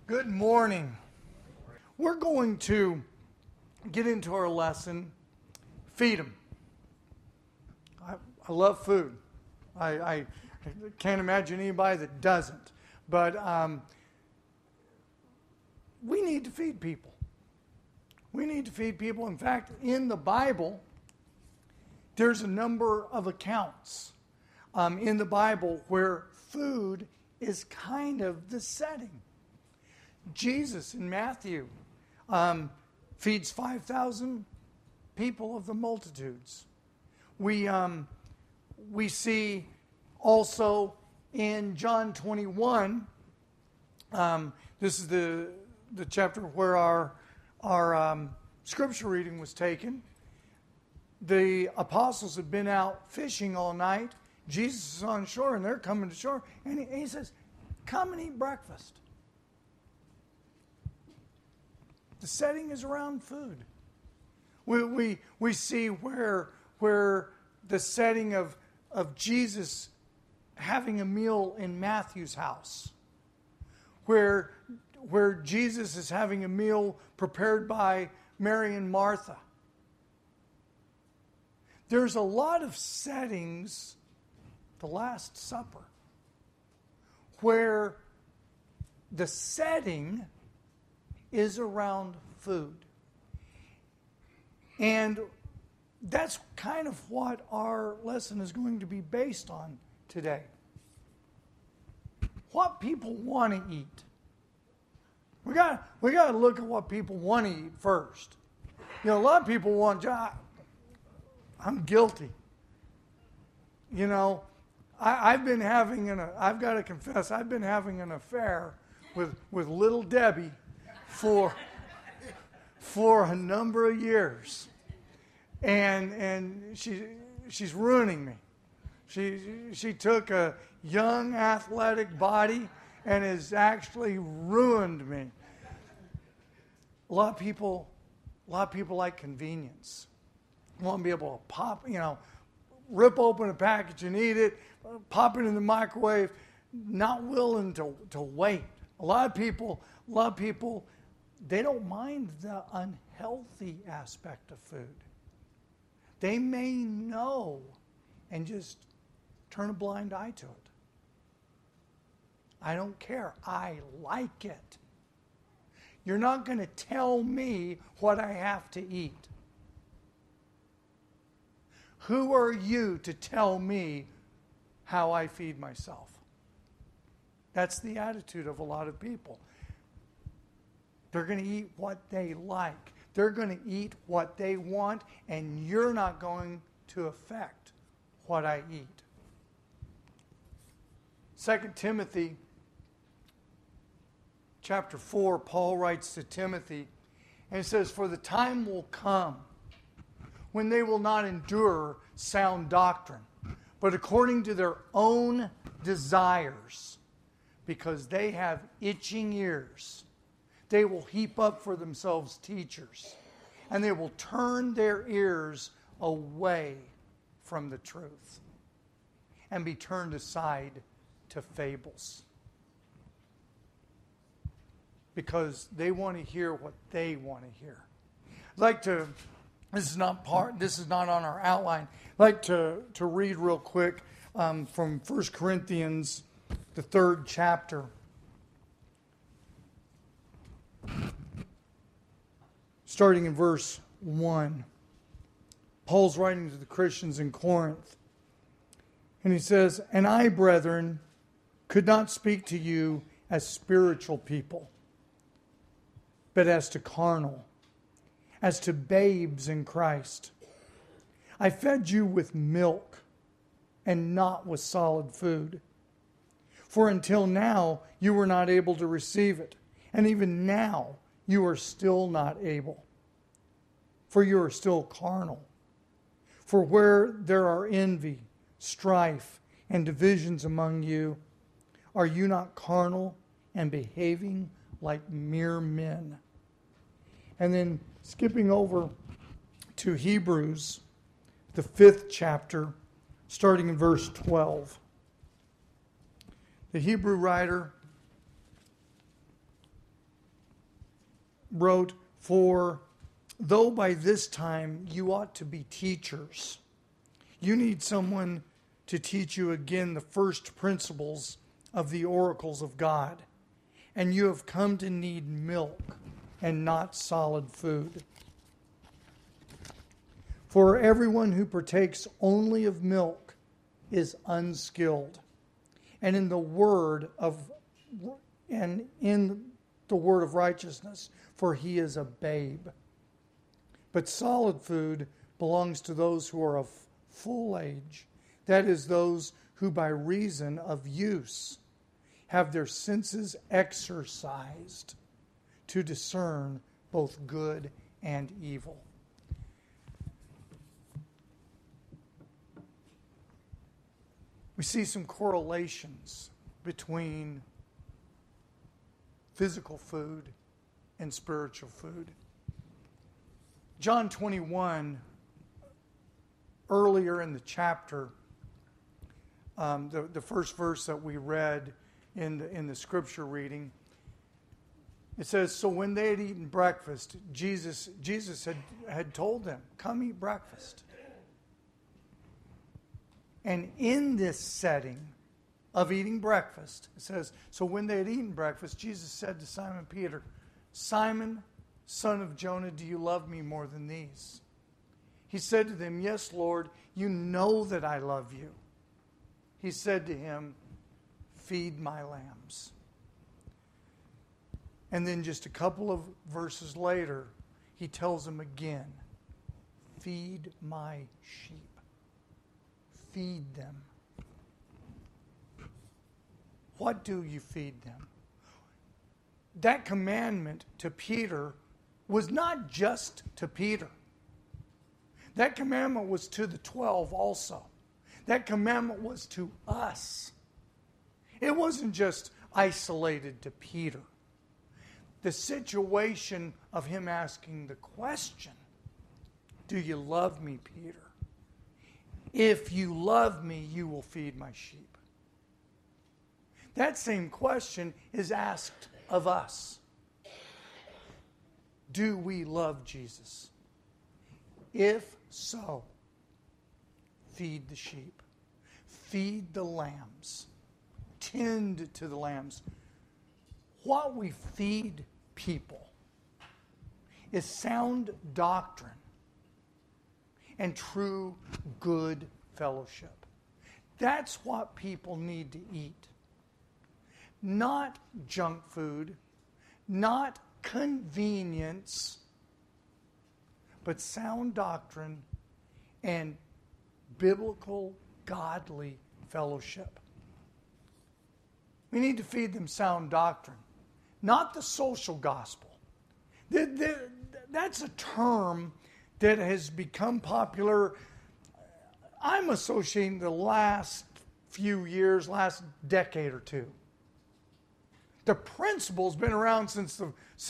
Good morning. We're going to get into our lesson, feed them. I love food. I can't imagine anybody that doesn't. But we need to feed people. We need to feed people. In fact, in the Bible, there's a number of accounts in the Bible where food is kind of the setting. Jesus in Matthew feeds 5,000 people of the multitudes. We see also in John 21, this is the chapter where our scripture reading was taken. The apostles had been out fishing all night. Jesus is on shore and they're coming to shore. And he says, come and eat breakfast. The setting is around food. We see where the setting of Jesus having a meal in Matthew's house, where Jesus is having a meal prepared by Mary and Martha. There's a lot of settings, the Last Supper, where the setting is around food. And that's kind of what our lesson is going to be based on today. What people want to eat. We got to look at what people want to eat first. You know, a lot of people want, I'm guilty. You know, I've got to confess, I've been having an affair with Little Debbie for a number of years, and she's ruining me. She took a young athletic body and has actually ruined me. A lot of people like convenience. Want to be able to pop, rip open a package and eat it, pop it in the microwave, not willing to wait. A lot of people, they don't mind the unhealthy aspect of food. They may know and just turn a blind eye to it. I don't care. I like it. You're not going to tell me what I have to eat. Who are you to tell me how I feed myself? That's the attitude of a lot of people. They're going to eat what they like. They're going to eat what they want, and you're not going to affect what I eat. 2 Timothy chapter 4, Paul writes to Timothy, and he says, for the time will come when they will not endure sound doctrine, but according to their own desires, because they have itching ears, they will heap up for themselves teachers, and they will turn their ears away from the truth and be turned aside to fables. Because they want to hear what they want to hear. I'd like to, this is not on our outline, I'd like to read real quick from 1 Corinthians, the 3rd chapter. Starting in verse 1. Paul's writing to the Christians in Corinth. And he says, and I, brethren, could not speak to you as spiritual people, but as to carnal, as to babes in Christ. I fed you with milk and not with solid food. For until now you were not able to receive it, and even now you are still not able. For you are still carnal. For where there are envy, strife, and divisions among you, are you not carnal and behaving like mere men? And then skipping over to Hebrews, the 5th chapter, starting in verse 12. The Hebrew writer wrote, "For though by this time you ought to be teachers, you need someone to teach you again the first principles of the oracles of God. And you have come to need milk and not solid food. For everyone who partakes only of milk is unskilled, and in the word of righteousness, for he is a babe. But solid food belongs to those who are of full age, that is, those who by reason of use have their senses exercised to discern both good and evil." We see some correlations between physical food and spiritual food. John 21, earlier in the chapter, the first verse that we read in the scripture reading, it says, "So when they had eaten breakfast, Jesus had told them, 'Come eat breakfast.' And in this setting of eating breakfast, it says, so when they had eaten breakfast, Jesus said to Simon Peter, 'Simon, son of Jonah, do you love me more than these?' He said to them, 'Yes, Lord, you know that I love you.' He said to him, 'Feed my lambs.'" And then just a couple of verses later, he tells them again, "Feed my sheep." Feed them. What do you feed them? That commandment to Peter was not just to Peter. That commandment was to the 12 also. That commandment was to us. It wasn't just isolated to Peter. The situation of him asking the question, "Do you love me, Peter? If you love me, you will feed my sheep." That same question is asked of us. Do we love Jesus? If so, feed the sheep. Feed the lambs. Tend to the lambs. What we feed people is sound doctrine and true good fellowship. That's what people need to eat. Not junk food, not convenience, but sound doctrine and biblical, godly fellowship. We need to feed them sound doctrine, not the social gospel. That's a term that has become popular. I'm associating the last few years, last decade or two. The principle's been around since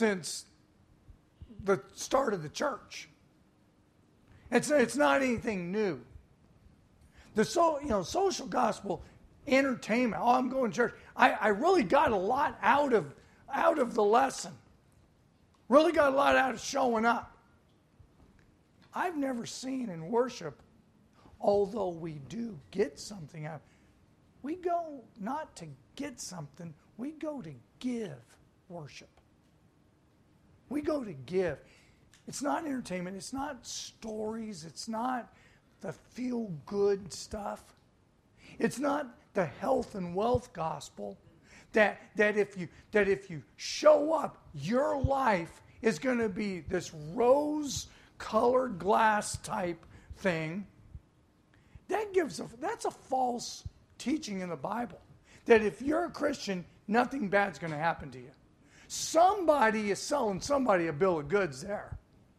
the start of the church. It's not anything new. The social gospel, entertainment. Oh, I'm going to church. I really got a lot out of the lesson. Really got a lot out of showing up. I've never seen in worship, although we do get something out, we go not to get something, we go to give worship. We go to give. It's not entertainment, it's not stories, it's not the feel-good stuff. It's not the health and wealth gospel that if you show up, your life is going to be this rose-colored glass type thing. That's a false teaching in the Bible. That if you're a Christian, nothing bad's going to happen to you. Somebody is selling somebody a bill of goods there.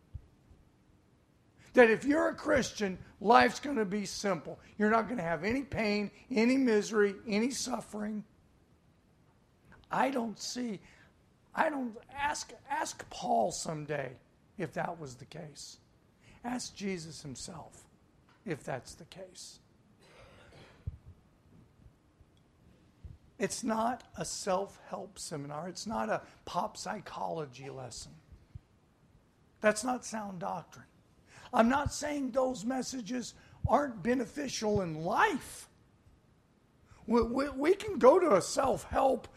That if you're a Christian, life's going to be simple. You're not going to have any pain, any misery, any suffering. Ask Paul someday if that was the case. Ask Jesus himself if that's the case. It's not a self-help seminar. It's not a pop psychology lesson. That's not sound doctrine. I'm not saying those messages aren't beneficial in life. We can go to a self-help,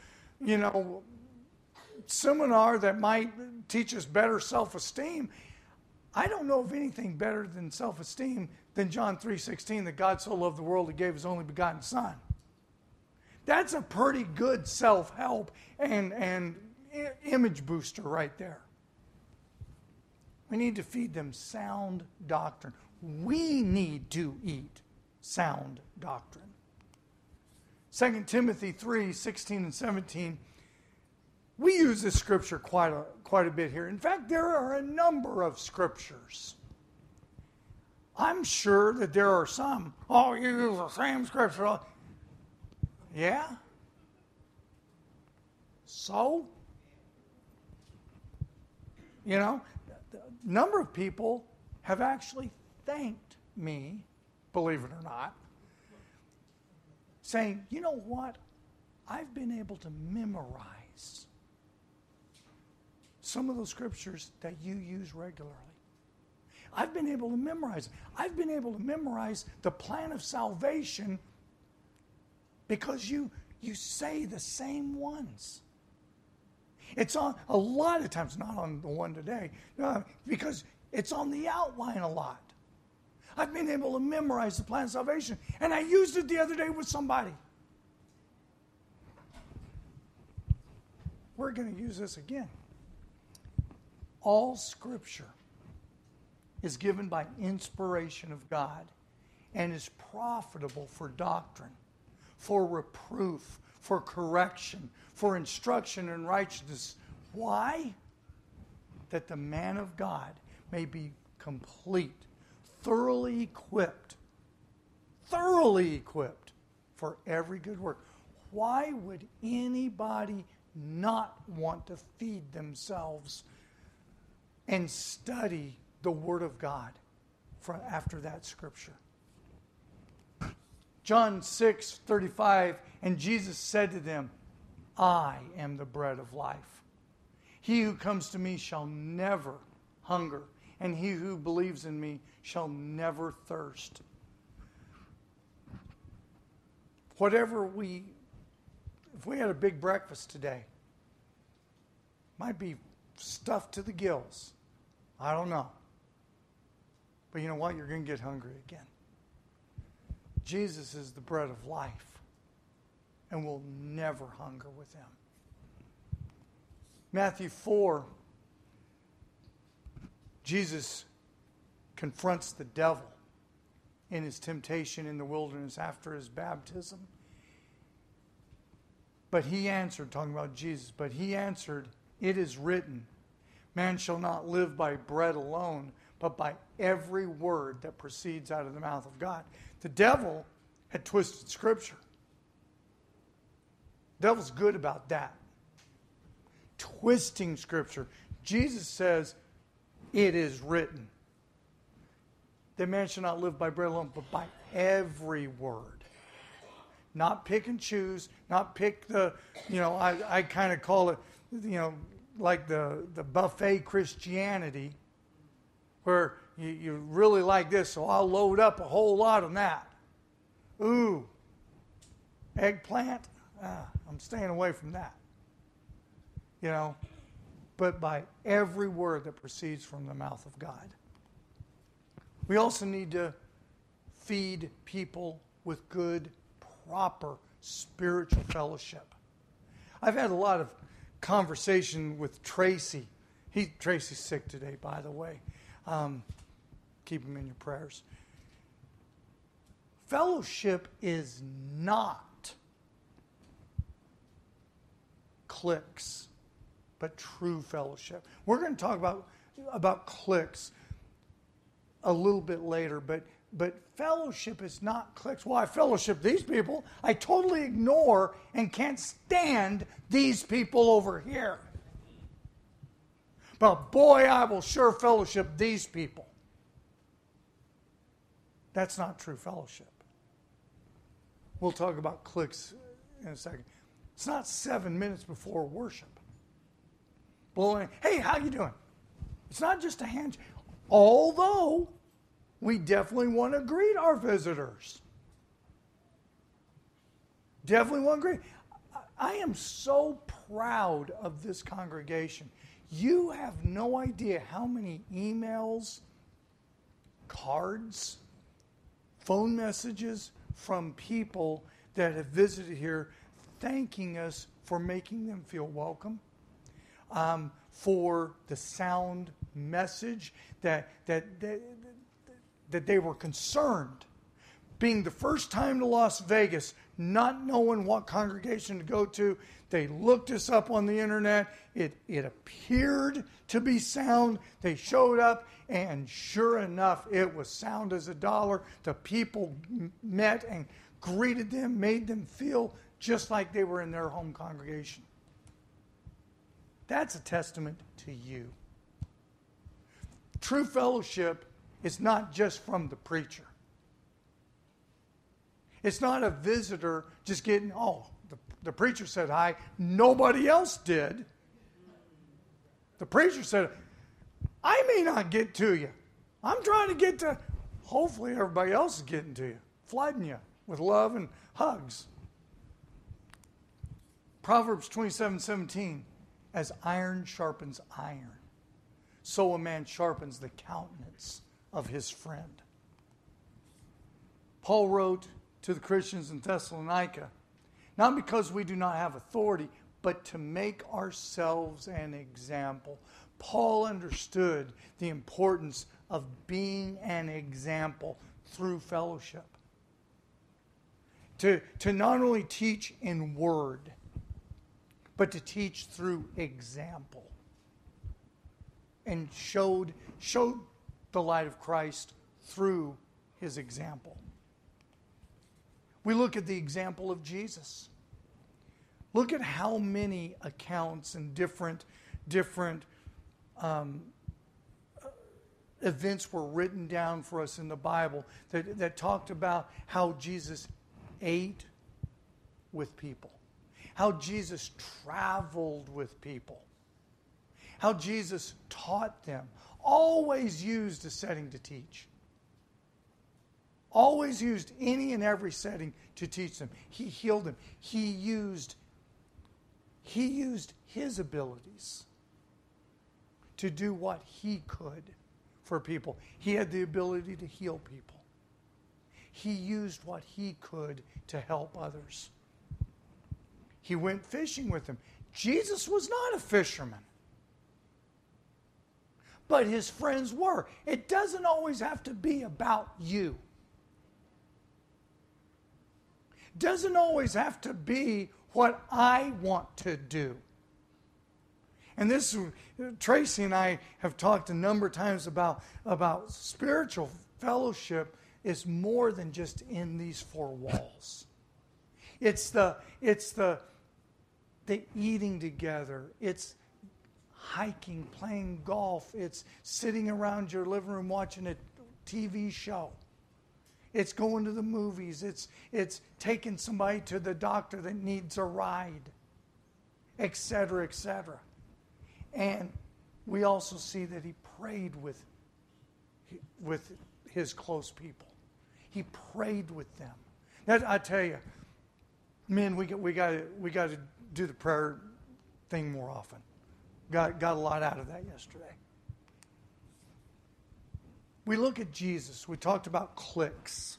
seminar that might teach us better self-esteem. I don't know of anything better than self-esteem than John 3:16, that God so loved the world He gave His only begotten Son. That's a pretty good self-help and image booster right there. We need to feed them sound doctrine. We need to eat sound doctrine. 2 Timothy 3:16 and 17. We use this scripture quite a bit here. In fact, there are a number of scriptures. I'm sure that there are some, you use the same scripture. Yeah? So? A number of people have actually thanked me, believe it or not, saying, you know what? I've been able to memorize some of those scriptures that you use regularly. I've been able to memorize. I've been able to memorize the plan of salvation because you say the same ones. It's on a lot of times, not on the one today, because it's on the outline a lot. I've been able to memorize the plan of salvation, and I used it the other day with somebody. We're going to use this again. All Scripture is given by inspiration of God and is profitable for doctrine, for reproof, for correction, for instruction in righteousness. Why? That the man of God may be complete, thoroughly equipped for every good work. Why would anybody not want to feed themselves and study the Word of God after that scripture? John 6:35, and Jesus said to them, I am the bread of life. He who comes to me shall never hunger, and he who believes in me shall never thirst. If we had a big breakfast today, might be stuffed to the gills. I don't know. But you know what? You're going to get hungry again. Jesus is the bread of life, and we'll never hunger with Him. Matthew 4, Jesus confronts the devil in his temptation in the wilderness after his baptism. But he answered, talking about Jesus, but he answered, it is written, man shall not live by bread alone, but by every word that proceeds out of the mouth of God. The devil had twisted Scripture. The devil's good about that. Twisting Scripture. Jesus says, it is written that man shall not live by bread alone, but by every word. Not pick and choose, not pick the, I kind of call it, like the buffet Christianity, where you really like this, so I'll load up a whole lot on that. Ooh, eggplant? I'm staying away from that. But by every word that proceeds from the mouth of God. We also need to feed people with good, proper spiritual fellowship. I've had a lot of conversation with Tracy. Tracy's sick today, by the way. Keep him in your prayers. Fellowship is not cliques, but true fellowship. We're going to talk about cliques a little bit later, but fellowship is not cliques. Well, I fellowship these people. I totally ignore and can't stand these people over here. But boy, I will sure fellowship these people. That's not true fellowship. We'll talk about cliques in a second. It's not 7 minutes before worship. Blowing, hey, how you doing? It's not just a handshake. Although we definitely want to greet our visitors. Definitely want to greet. I am so proud of this congregation. You have no idea how many emails, cards, phone messages from people that have visited here thanking us for making them feel welcome, for the sound message that they were concerned. Being the first time to Las Vegas, not knowing what congregation to go to, they looked us up on the internet. It appeared to be sound. They showed up, and sure enough, it was sound as a dollar. The people met and greeted them, made them feel just like they were in their home congregation. That's a testament to you. True fellowship is not just from the preacher. It's not a visitor just getting, the preacher said hi. Nobody else did. The preacher said, I may not get to you. I'm trying to get to, hopefully everybody else is getting to you, flooding you with love and hugs. Proverbs 27:17, as iron sharpens iron, so a man sharpens the countenance of his friend. Paul wrote to the Christians in Thessalonica, not because we do not have authority, but to make ourselves an example. Paul understood the importance of being an example through fellowship. To not only teach in word, but to teach through example. And showed the light of Christ through his example. We look at the example of Jesus. Look at how many accounts and different events were written down for us in the Bible that talked about how Jesus ate with people, how Jesus traveled with people, how Jesus taught them, always used a setting to teach. Always used any and every setting to teach them. He healed them. He used his abilities to do what he could for people. He had the ability to heal people. He used what he could to help others. He went fishing with them. Jesus was not a fisherman, but his friends were. It doesn't always have to be about you. Doesn't always have to be what I want to do. And this, Tracy and I have talked a number of times about spiritual fellowship is more than just in these four walls. It's the eating together. It's hiking, playing golf. It's sitting around your living room watching a TV show. It's going to the movies. It's taking somebody to the doctor that needs a ride, etc., etc. And we also see that he prayed with his close people. He prayed with them. That, I tell you, men, we got to do the prayer thing more often. Got a lot out of that yesterday. We look at Jesus. We talked about cliques.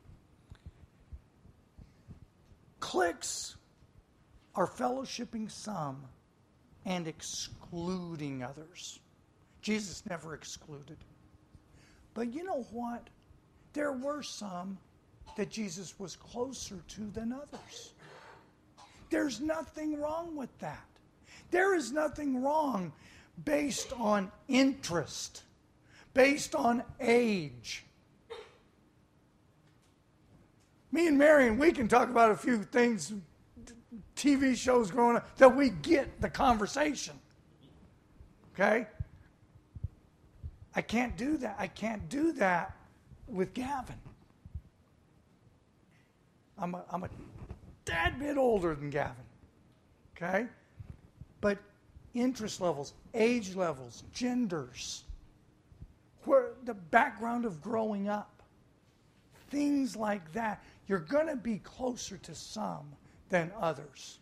Cliques are fellowshipping some and excluding others. Jesus never excluded. But you know what? There were some that Jesus was closer to than others. There's nothing wrong with that. There is nothing wrong based on interest, based on age. Me and Marion, we can talk about a few things, TV shows growing up, that we get the conversation. Okay? I can't do that. I can't do that with Gavin. I'm a tad bit older than Gavin. Okay? But interest levels, age levels, genders, where the background of growing up, things like that. You're going to be closer to some than others.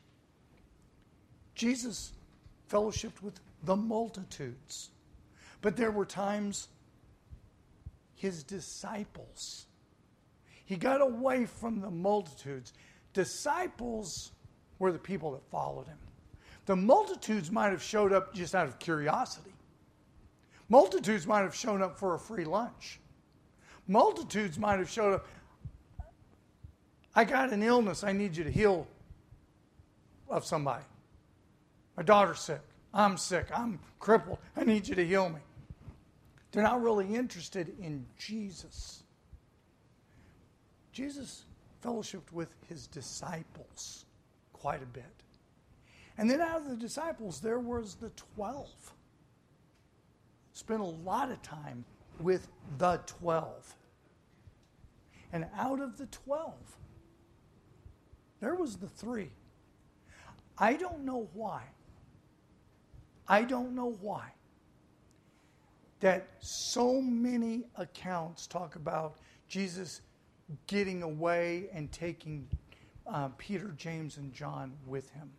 Jesus fellowshiped with the multitudes, but there were times his disciples, he got away from the multitudes. Disciples were the people that followed him. The multitudes might have showed up just out of curiosity. Multitudes might have shown up for a free lunch. Multitudes might have showed up, I got an illness I need you to heal of somebody. My daughter's sick. I'm sick. I'm crippled. I need you to heal me. They're not really interested in Jesus. Jesus fellowshiped with his disciples quite a bit. And then out of the disciples, there was the 12. Spent a lot of time with the 12. And out of the 12, there was the 3. I don't know why. That so many accounts talk about Jesus getting away and taking Peter, James, and John with him.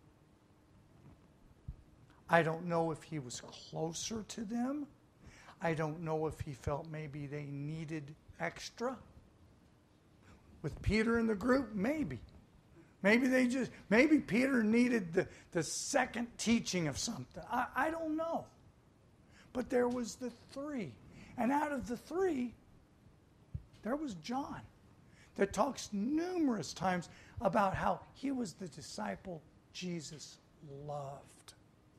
I don't know if he was closer to them. I don't know if he felt maybe they needed extra. With Peter in the group, maybe. Maybe Peter needed the second teaching of something. I don't know. But there was the 3. And out of the 3, there was John, that talks numerous times about how he was the disciple Jesus loved.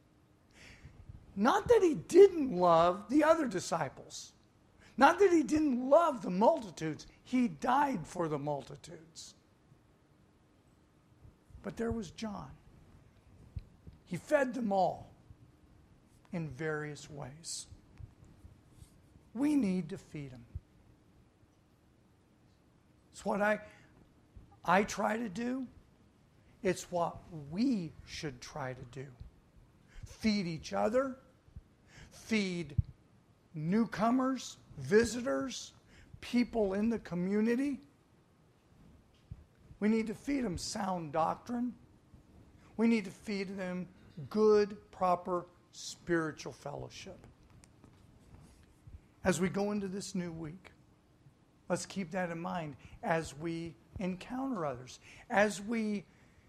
Not that he didn't love the other disciples. Not that he didn't love the multitudes. He died for the multitudes. But there was John. He fed them all in various ways. We need to feed them. It's what I try to do. It's what we should try to do. Feed each other. Feed newcomers, visitors, people in the community. We need to feed them sound doctrine. We need to feed them good, proper spiritual fellowship. As we go into this new week, let's keep that in mind as we encounter others, as we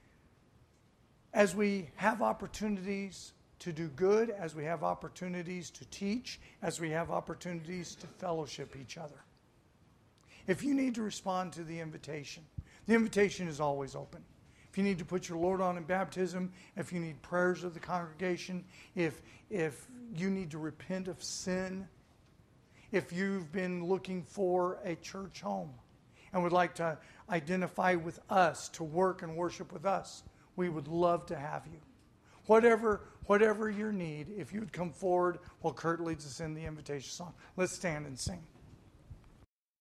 have opportunities to do good, as we have opportunities to teach, as we have opportunities to fellowship each other. If you need to respond to the invitation is always open. If you need to put your Lord on in baptism, if you need prayers of the congregation, if you need to repent of sin, if you've been looking for a church home and would like to identify with us, to work and worship with us, we would love to have you. Whatever your need, if you'd come forward while Kurt leads us in the invitation song. Let's stand and sing.